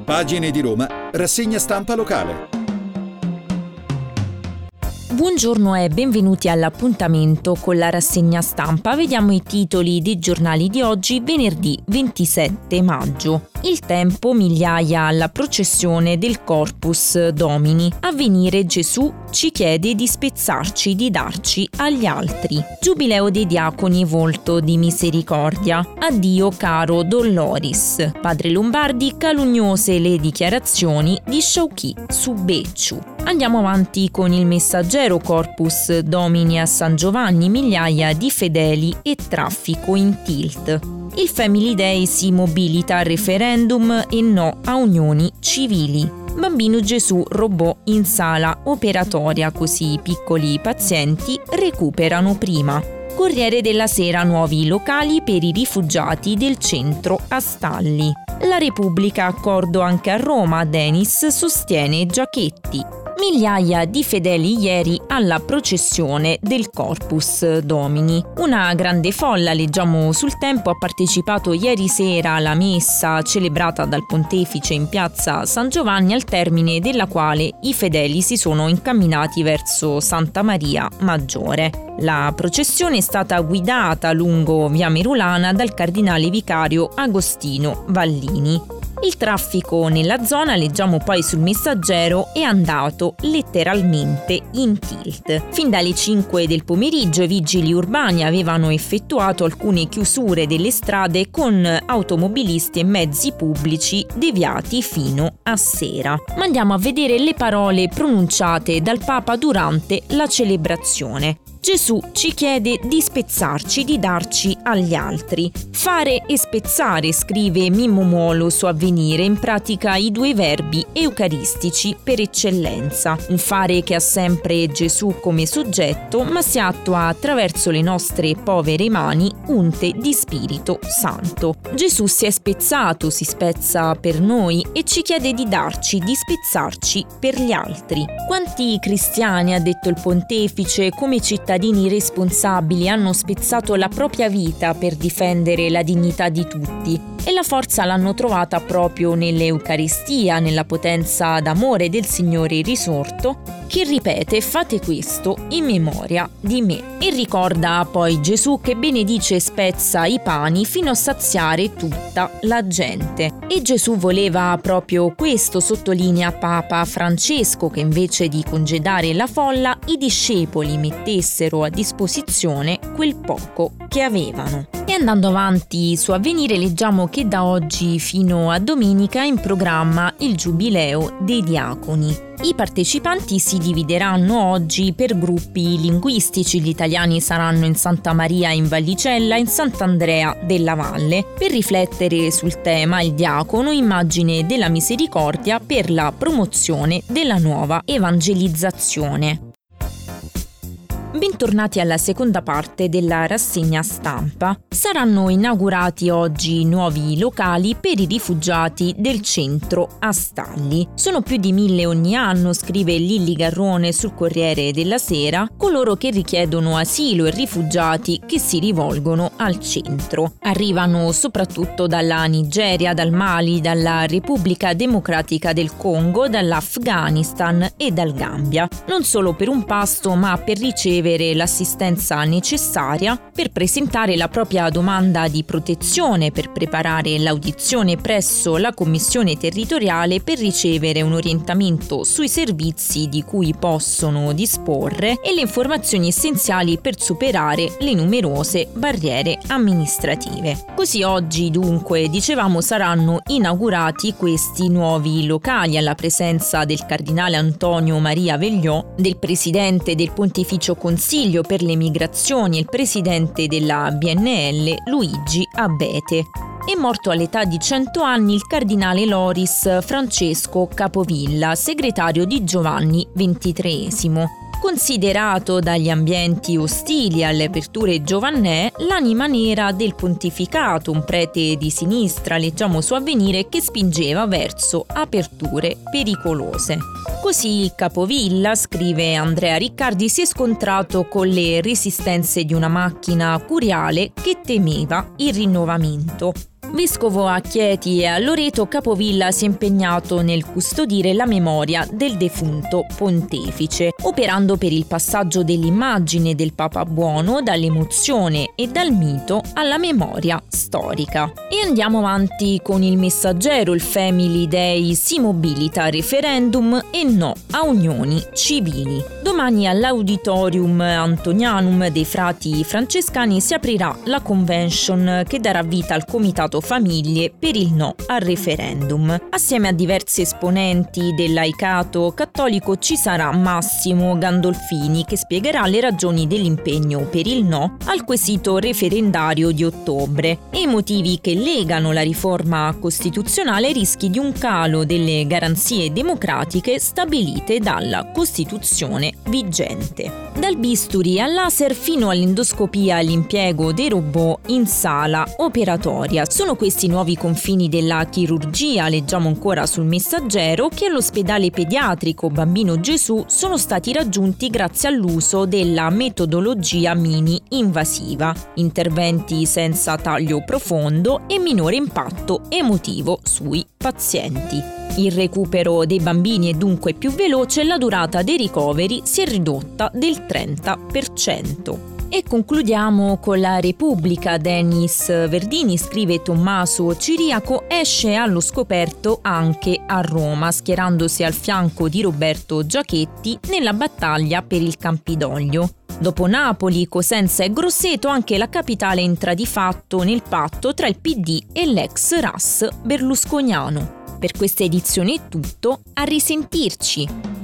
Pagine di Roma, rassegna stampa locale. Buongiorno e benvenuti all'appuntamento con la rassegna stampa. Vediamo i titoli dei giornali di oggi, venerdì 27 maggio. Il Tempo, migliaia alla processione del Corpus Domini. Avvenire Gesù ci chiede di spezzarci, di darci agli altri. Giubileo dei diaconi, volto di misericordia. Addio caro Don Loris. Padre Lombardi, calunniose le dichiarazioni di Sciauchi su Becciu. Andiamo avanti con il Messaggero, Corpus Domini a San Giovanni, migliaia di fedeli e traffico in tilt. Il Family Day si mobilita al referendum e no a unioni civili. Bambino Gesù robot in sala operatoria, così i piccoli pazienti recuperano prima. Corriere della Sera, nuovi locali per i rifugiati del centro a Stalli. La Repubblica, accordo anche a Roma, Denis sostiene Giachetti. Migliaia di fedeli ieri alla processione del Corpus Domini. Una grande folla, leggiamo sul Tempo, ha partecipato ieri sera alla messa celebrata dal pontefice in piazza San Giovanni, al termine della quale i fedeli si sono incamminati verso Santa Maria Maggiore. La processione è stata guidata lungo via Merulana dal cardinale vicario Agostino Vallini. Il traffico nella zona, leggiamo poi sul Messaggero, è andato letteralmente in tilt. Fin dalle 5 del pomeriggio i vigili urbani avevano effettuato alcune chiusure delle strade con automobilisti e mezzi pubblici deviati fino a sera. Ma andiamo a vedere le parole pronunciate dal Papa durante la celebrazione. Gesù ci chiede di spezzarci, di darci agli altri. Fare e spezzare, scrive Mimmo Molo su Avvenire, in pratica i due verbi eucaristici per eccellenza. Un fare che ha sempre Gesù come soggetto, ma si attua attraverso le nostre povere mani unte di Spirito Santo. Gesù si è spezzato, si spezza per noi e ci chiede di darci, di spezzarci per gli altri. Quanti cristiani, ha detto il pontefice, come cittadini responsabili hanno spezzato la propria vita per difendere la dignità di tutti, e la forza l'hanno trovata proprio nell'Eucaristia, nella potenza d'amore del Signore risorto, che ripete: fate questo in memoria di me. E ricorda poi Gesù che benedice e spezza i pani fino a saziare tutta la gente. E Gesù voleva proprio questo, sottolinea Papa Francesco, che invece di congedare la folla, i discepoli mettessero a disposizione quel poco che avevano. E andando avanti su Avvenire, leggiamo che da oggi fino a domenica è in programma il Giubileo dei diaconi. I partecipanti si divideranno oggi per gruppi linguistici. Gli italiani saranno in Santa Maria in Vallicella, in Sant'Andrea della Valle, per riflettere sul tema il diacono, immagine della misericordia per la promozione della nuova evangelizzazione. Bentornati alla seconda parte della rassegna stampa. Saranno inaugurati oggi nuovi locali per i rifugiati del centro a Stalli. Sono più di 1000 ogni anno, scrive Lilli Garrone sul Corriere della Sera, coloro che richiedono asilo e rifugiati che si rivolgono al centro. Arrivano soprattutto dalla Nigeria, dal Mali, dalla Repubblica Democratica del Congo, dall'Afghanistan e dal Gambia. Non solo per un pasto, ma per ricevere l'assistenza necessaria, per presentare la propria domanda di protezione, per preparare l'audizione presso la commissione territoriale, per ricevere un orientamento sui servizi di cui possono disporre e le informazioni essenziali per superare le numerose barriere amministrative. Così oggi, dunque, dicevamo, saranno inaugurati questi nuovi locali alla presenza del cardinale Antonio Maria Vegliò, del presidente del Pontificio Consiglio per le Migrazioni e il presidente della BNL Luigi Abete. È morto all'età di 100 anni il cardinale Loris Francesco Capovilla, segretario di Giovanni XXIII. Considerato dagli ambienti ostili alle aperture giovannee l'anima nera del pontificato, un prete di sinistra, leggiamo su Avvenire, che spingeva verso aperture pericolose. Così Capovilla, scrive Andrea Riccardi, si è scontrato con le resistenze di una macchina curiale che temeva il rinnovamento. Vescovo a Chieti e a Loreto, Capovilla si è impegnato nel custodire la memoria del defunto pontefice, operando per il passaggio dell'immagine del Papa Buono dall'emozione e dal mito alla memoria storica. E andiamo avanti con il Messaggero. Il Family Day si mobilita a referendum e no a unioni civili. Domani all'Auditorium Antonianum dei Frati Francescani si aprirà la convention che darà vita al Comitato Famiglie per il no al referendum. Assieme a diversi esponenti del laicato cattolico ci sarà Massimo Gandolfini, che spiegherà le ragioni dell'impegno per il no al quesito referendario di ottobre e i motivi che legano la riforma costituzionale ai rischi di un calo delle garanzie democratiche stabilite dalla Costituzione vigente. Dal bisturi al laser fino all'endoscopia e all'impiego dei robot in sala operatoria. Sono questi nuovi confini della chirurgia, leggiamo ancora sul Messaggero, che all'ospedale pediatrico Bambino Gesù sono stati raggiunti grazie all'uso della metodologia mini-invasiva, interventi senza taglio profondo e minore impatto emotivo sui pazienti. Il recupero dei bambini è dunque più veloce e la durata dei ricoveri si è ridotta del 30%. E concludiamo con la Repubblica. Denis Verdini scrive: Tommaso Ciriaco esce allo scoperto anche a Roma, schierandosi al fianco di Roberto Giachetti nella battaglia per il Campidoglio. Dopo Napoli, Cosenza e Grosseto, anche la capitale entra di fatto nel patto tra il PD e l'ex RAS berlusconiano. Per questa edizione è tutto, a risentirci!